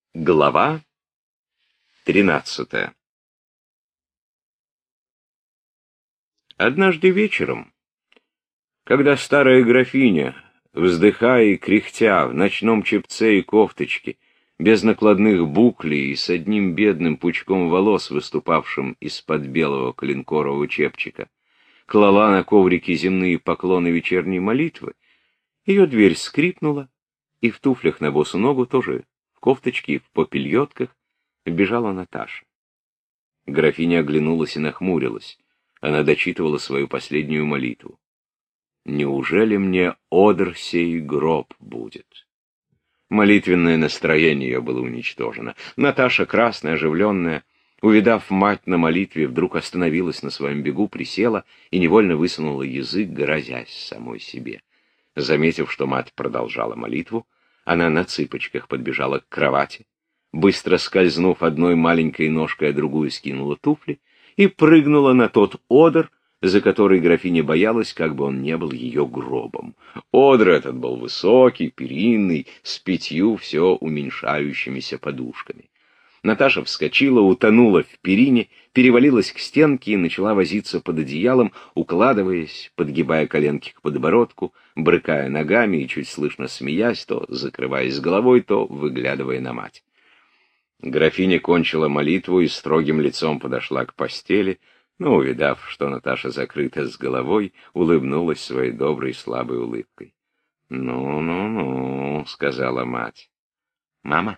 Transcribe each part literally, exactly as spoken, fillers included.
Глава тринадцатая. Однажды вечером, когда старая графиня, вздыхая и кряхтя в ночном чепце и кофточке, без накладных буклей и с одним бедным пучком волос, выступавшим из-под белого коленкорового чепчика, клала на коврике земные поклоны вечерней молитвы, ее дверь скрипнула, и в туфлях на босу ногу, тоже в кофточке и в попельотках, вбежала Наташа. Графиня оглянулась и нахмурилась. Она дочитывала свою последнюю молитву. «Неужели мне одр сей гроб будет?» Молитвенное настроение ее было уничтожено. Наташа, красная, оживленная, увидав мать на молитве, вдруг остановилась на своем бегу, присела и невольно высунула язык, грозясь самой себе. Заметив, что мать продолжала молитву, она на цыпочках подбежала к кровати, быстро скользнув одной маленькой ножкой, а другую скинула туфли и прыгнула на тот одр, за который графиня боялась, как бы он не был ее гробом. Одр этот был высокий, перинный, с пятью все уменьшающимися подушками. Наташа вскочила, утонула в перине, перевалилась к стенке и начала возиться под одеялом, укладываясь, подгибая коленки к подбородку, брыкая ногами и чуть слышно смеясь, то закрываясь головой, то выглядывая на мать. Графиня кончила молитву и строгим лицом подошла к постели, но, увидав, что Наташа закрыта с головой, улыбнулась своей доброй слабой улыбкой. «Ну, ну, ну», — сказала мать. «Мама,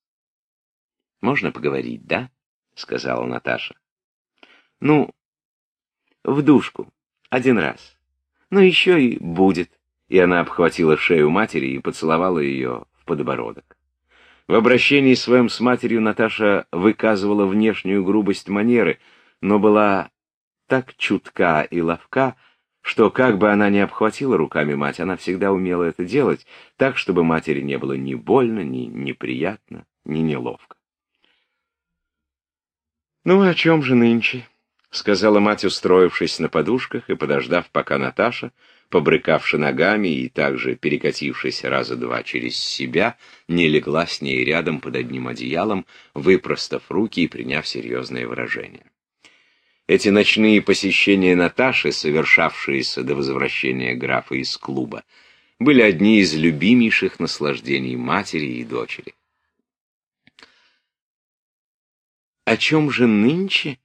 можно поговорить, да?» — сказала Наташа. «Ну, в душку, один раз. Ну, еще и будет». И она обхватила шею матери и поцеловала ее в подбородок. В обращении своем с матерью Наташа выказывала внешнюю грубость манеры, но была так чутка и ловка, что как бы она ни обхватила руками мать, она всегда умела это делать так, чтобы матери не было ни больно, ни неприятно, ни неловко. «Ну, о чем же нынче?» — сказала мать, устроившись на подушках и подождав, пока Наташа, побрыкавши ногами и также перекатившись раза два через себя, не легла с ней рядом под одним одеялом, выпростав руки и приняв серьезное выражение. Эти ночные посещения Наташи, совершавшиеся до возвращения графа из клуба, были одни из любимейших наслаждений матери и дочери. «О чем же нынче?»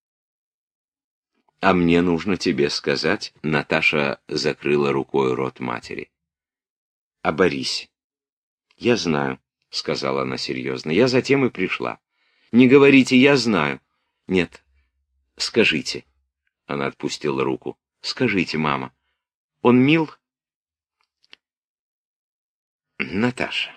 «А мне нужно тебе сказать», — Наташа закрыла рукой рот матери. «О Борисе». «Я знаю», — сказала она серьезно, — «я затем и пришла. Не говорите, я знаю». «Нет, скажите». Она отпустила руку. «Скажите, мама, он мил?» «Наташа,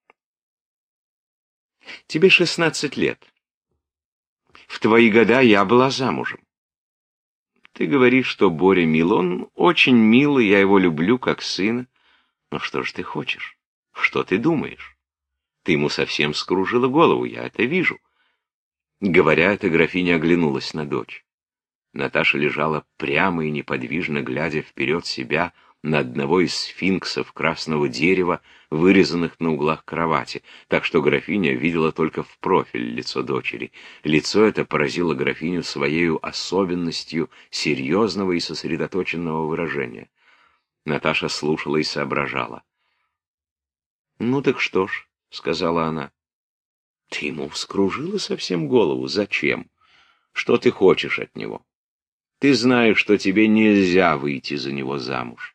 тебе шестнадцать лет. В твои года я была замужем. Ты говоришь, что Боря мил. Он очень милый, я его люблю как сына. Но что же ты хочешь? Что ты думаешь? Ты ему совсем скружила голову, я это вижу». Говоря это, графиня оглянулась на дочь. Наташа лежала прямо и неподвижно, глядя вперед себя на одного из сфинксов красного дерева, вырезанных на углах кровати, так что графиня видела только в профиль лицо дочери. Лицо это поразило графиню своею особенностью серьезного и сосредоточенного выражения. Наташа слушала и соображала. «Ну так что ж», — сказала она, — «ты ему вскружила совсем голову. Зачем? Что ты хочешь от него? Ты знаешь, что тебе нельзя выйти за него замуж».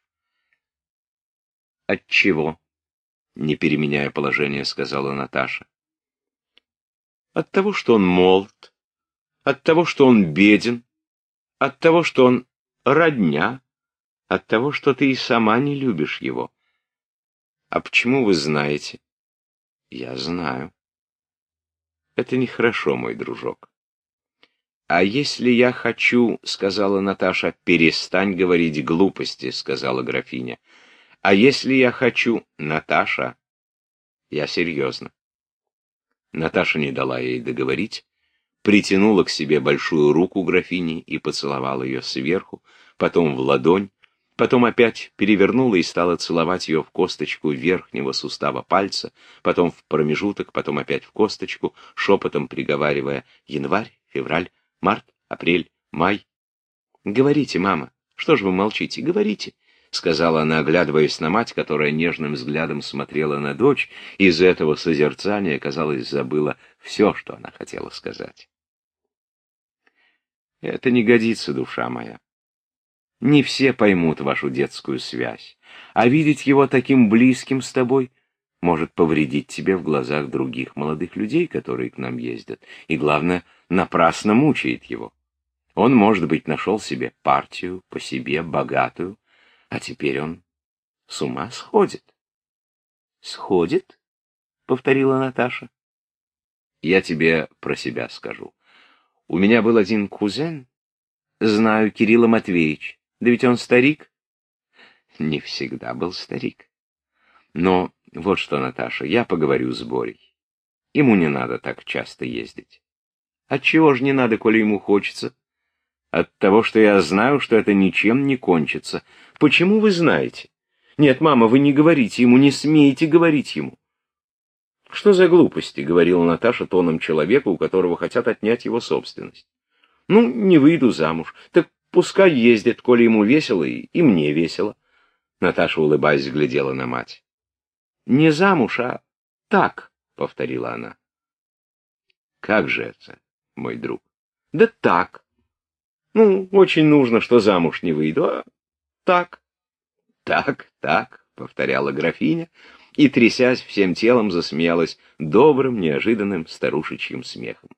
«Отчего?» — не переменяя положение, сказала Наташа. «От того, что он молод, от того, что он беден, от того, что он родня, от того, что ты и сама не любишь его». «А почему вы знаете?» «Я знаю». «Это нехорошо, мой дружок». «А если я хочу, — сказала Наташа, — перестань говорить глупости, — сказала графиня. А если я хочу, Наташа, я серьезно». Наташа не дала ей договорить, притянула к себе большую руку графини и поцеловала ее сверху, потом в ладонь, потом опять перевернула и стала целовать ее в косточку верхнего сустава пальца, потом в промежуток, потом опять в косточку, шепотом приговаривая: январь, февраль, март, апрель, май. «Говорите, мама, что же вы молчите? Говорите», — сказала она, оглядываясь на мать, которая нежным взглядом смотрела на дочь, и из этого созерцания, казалось, забыла все, что она хотела сказать. «Это не годится, душа моя. Не все поймут вашу детскую связь, а видеть его таким близким с тобой может повредить тебе в глазах других молодых людей, которые к нам ездят, и, главное, напрасно мучает его. Он, может быть, нашел себе партию, по себе, богатую, а теперь он с ума сходит». «Сходит?» — повторила Наташа. «Я тебе про себя скажу. У меня был один кузен, знаю, Кирилл Матвеевич. Да ведь он старик?» «Не всегда был старик. Но вот что, Наташа, я поговорю с Борей. Ему не надо так часто ездить». «Отчего же не надо, коли ему хочется?» «От того, что я знаю, что это ничем не кончится». «Почему вы знаете?» «Нет, мама, вы не говорите ему, не смеете говорить ему». «Что за глупости?» — говорила Наташа тоном человека, у которого хотят отнять его собственность. «Ну, не выйду замуж. Так пускай ездит, коли ему весело, и, и мне весело». Наташа, улыбаясь, глядела на мать. «Не замуж, а так», — повторила она. «Как же это, мой друг?» «Да так. Ну, очень нужно, что замуж не выйду, а так». «Так, так», — повторяла графиня, и, трясясь всем телом, засмеялась добрым, неожиданным старушечьим смехом.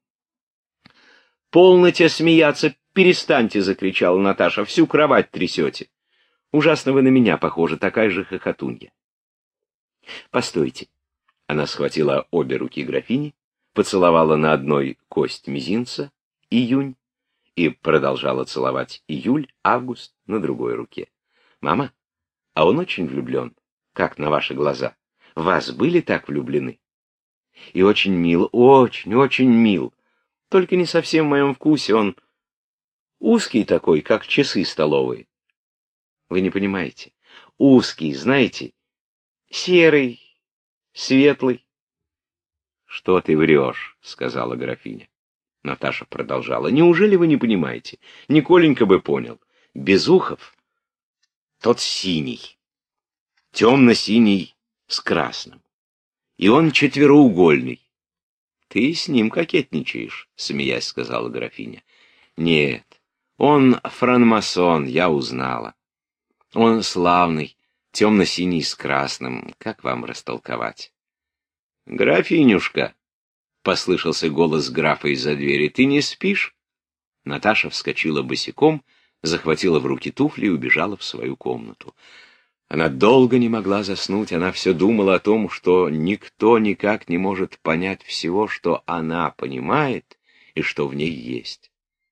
«Полноте смеяться, перестаньте!» — закричала Наташа. «Всю кровать трясете. Ужасно вы на меня похожи, такая же хохотунья». «Постойте». Она схватила обе руки графини, поцеловала на одной кость мизинца, июнь, и продолжала целовать июль, август на другой руке. «Мама, а он очень влюблен. Как на ваши глаза? В вас были так влюблены?» «И очень мил, очень, очень мил. Только не совсем в моем вкусе. Он узкий такой, как часы столовые». «Вы не понимаете. Узкий, знаете, серый, светлый». «Что ты врешь?» — сказала графиня. Наташа продолжала. «Неужели вы не понимаете? Николенька бы понял. Безухов тот синий, темно-синий с красным. И он четвероугольный». «Ты с ним кокетничаешь», — смеясь сказала графиня. «Нет, он франмасон, я узнала. Он славный, темно-синий с красным. Как вам растолковать?» «Графинюшка», — послышался голос графа из-за двери, — «ты не спишь?» Наташа вскочила босиком, захватила в руки туфли и убежала в свою комнату. Она долго не могла заснуть, она все думала о том, что никто никак не может понять всего, что она понимает и что в ней есть.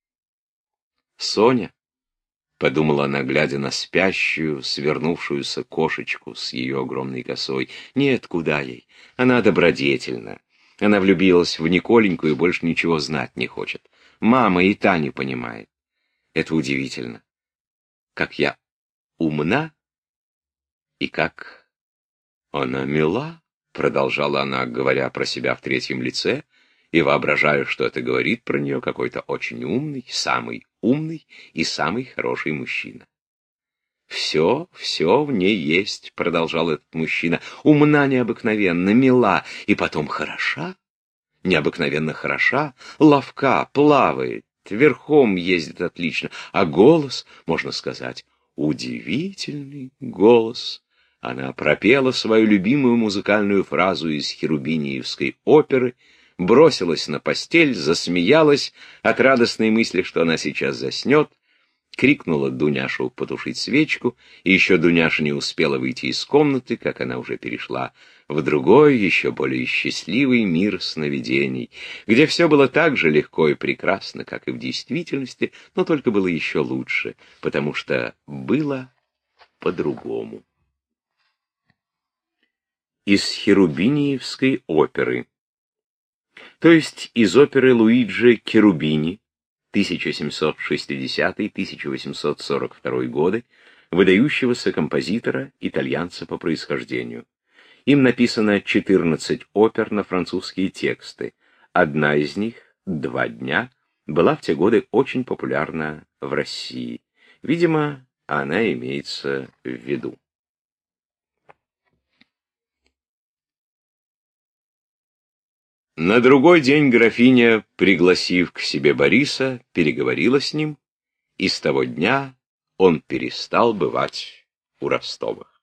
«Соня», — подумала она, глядя на спящую, свернувшуюся кошечку с ее огромной косой, — «нет, куда ей? Она добродетельна. Она влюбилась в Николеньку и больше ничего знать не хочет. Мама и та не понимает. Это удивительно. Как я умна и как она мила», — продолжала она, говоря про себя в третьем лице, и воображаю, что это говорит про нее какой-то очень умный, самый умный и самый хороший мужчина. «Все, все в ней есть», — продолжал этот мужчина, — «умна необыкновенно, мила, и потом хороша, необыкновенно хороша, ловка, плавает, верхом ездит отлично, а голос, можно сказать, удивительный голос». Она пропела свою любимую музыкальную фразу из Херубиниевской оперы, бросилась на постель, засмеялась от радостной мысли, что она сейчас заснет, крикнула Дуняшу потушить свечку, и еще Дуняша не успела выйти из комнаты, как она уже перешла в другой, еще более счастливый мир сновидений, где все было так же легко и прекрасно, как и в действительности, но только было еще лучше, потому что было по-другому. Из Херубиниевской оперы. То есть из оперы Луиджи Cherubini тысяча семьсот шестидесятый — тысяча восемьсот сорок второй годы, выдающегося композитора, итальянца по происхождению. Им написано четырнадцать опер на французские тексты. Одна из них, «Два дня», была в те годы очень популярна в России. Видимо, она имеется в виду. На другой день графиня, пригласив к себе Бориса, переговорила с ним, и с того дня он перестал бывать у Ростовых.